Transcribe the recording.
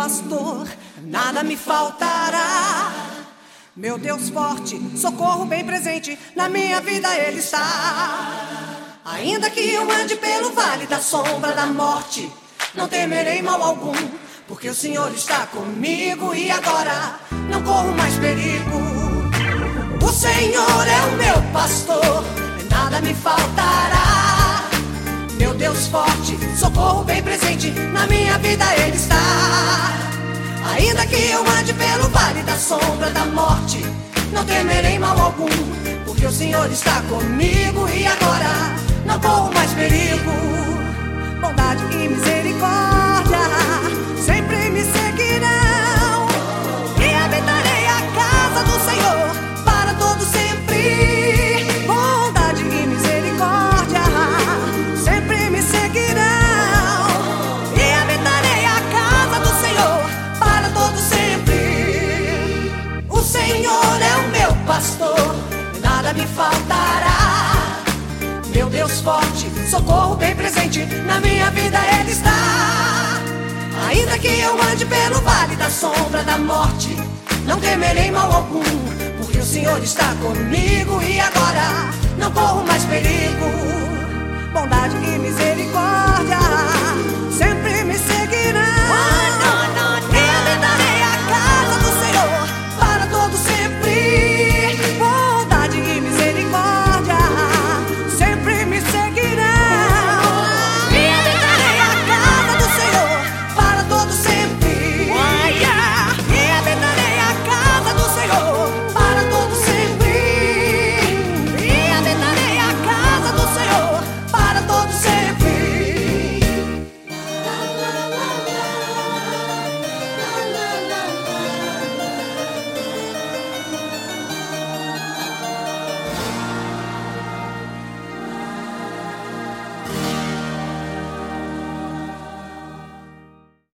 pastor, nada me faltará. Meu Deus forte, socorro bem presente, na minha vida Ele está. Ainda que eu ande pelo vale da sombra da morte, não temerei mal algum, porque o Senhor está comigo e agora não corro mais perigo. O Senhor é o meu pastor, nada me faltará. Meu Deus forte, socorro bem presente, na minha vida Ele está. Ainda que eu ande pelo vale da sombra da morte, não temerei mal algum, porque o Senhor está comigo e agora não corro mais perigo. Bondade e misericórdia sempre me seguirão, e habitarei a casa do Senhor para todo sempre. Bondade e misericórdia sempre me seguirão, e habitarei a casa do Senhor para todo sempre. O Senhor é o meu pastor, nada me faltará. Meu Deus forte, socorro bem presente, na minha vida Ele está. Ainda que eu ande pelo vale da sombra da morte, não temerei mal algum, porque o Senhor está comigo e agora não corro mais perigo. Bondade e misericórdia